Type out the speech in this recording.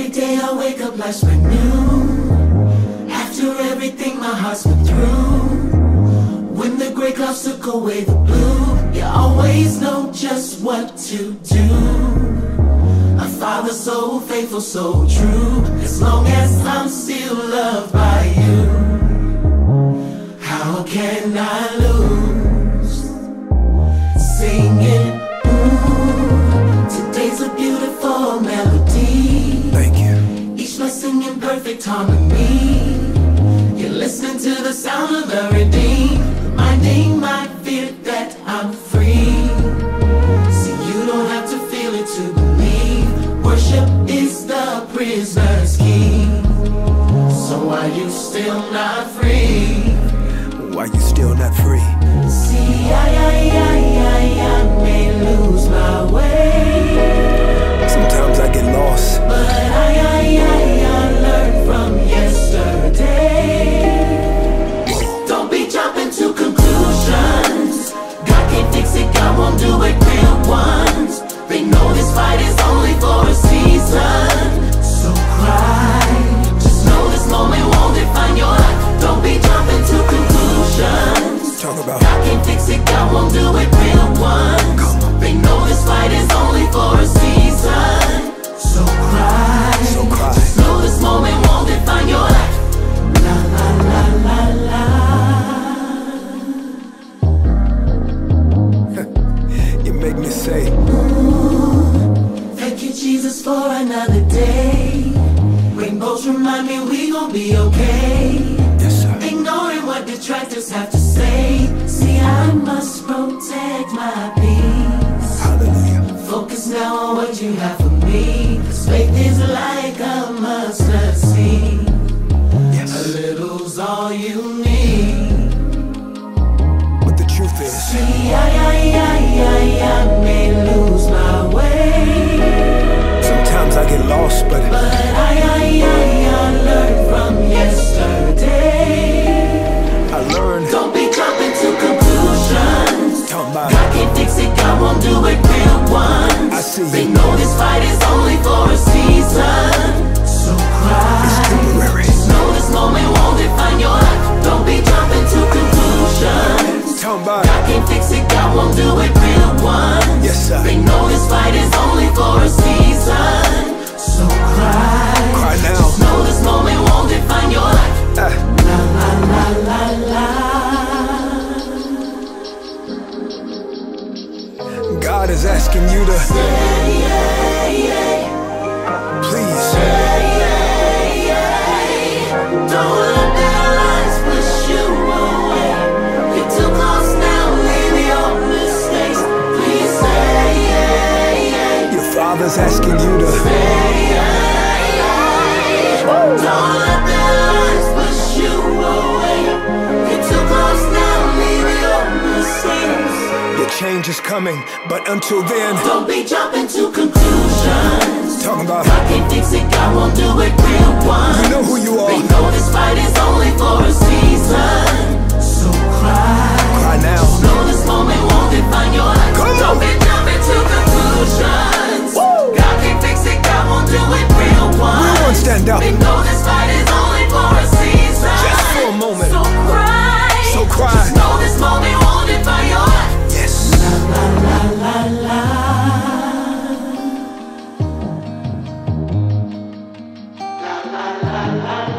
Every day I wake up, life's brand new. After everything my heart's been through, when the gray clouds took away the blue, you always know just what to do. A father so faithful, so true, as long as I'm still loved by you. How can I lose? Singing, today's a beautiful melody. Thank you. Each blessing in perfect harmony. You're listening to the sound of the redeemed, reminding my fear that I'm free. See, you don't have to feel it to believe. Worship is the prisoner's key. So why you still not free? Why you still not free? See, I may lose my way. Sometimes I get lost, but I learned from yesterday. whoa. Don't be jumping to conclusions. God can't fix it, God won't do it, real ones. They know this fight is only for a season. So cry, just know this moment won't define your life. Don't be jumping to conclusions. Talk about God can't fix it, God won't do it, real ones. They know this fight is only for a season. So cry, so cry. just know this moment won't define your life. La la la la la. You make me say, Thank you, Jesus, for another day. Rainbows remind me we gon' be okay. yes sir. Ignoring what detractors have to say. See, I must protect my peace. Hallelujah. Focus now on what you have for me. 'Cause faith is like a mustard seed. Yes. A little's all you need. But the truth is, See, I may lose my way. sometimes I get lost, but I learned from yesterday. I learned. Don't be jumping to conclusions. Talk about God can't fix it, God won't do it, real ones. I see. They know this fight is only for a season. So cry, It's temporary. just know this moment won't define your life. Don't be jumping to conclusions. Talk about God can't fix it, God won't do it, real ones. yes sir. They know this fight is only for a season. So cry, Cry now. just know this moment won't define your life. Ah. La la la la la. God is asking you to please Don't let their lies push you away. You're too close now, leave your mistakes. Please say, your father's asking you to don't let their lies push you away. You're too close now, leave your mistakes. your change is coming, but until then, Don't be jumping to conclusions. talking about God can't fix it, God won't do it, real ones. you know who you They are. know this fight is only for a season. So cry, Cry now. know this moment won't define your life. Come on. Don't be jumping to conclusions. Woo. God can't fix it, God won't do it, real ones. Real ones stand up. They know this fight is only for a season. Just for a moment. So cry, So cry. just know this moment won't define your life. Yes. La la la la. La la la la.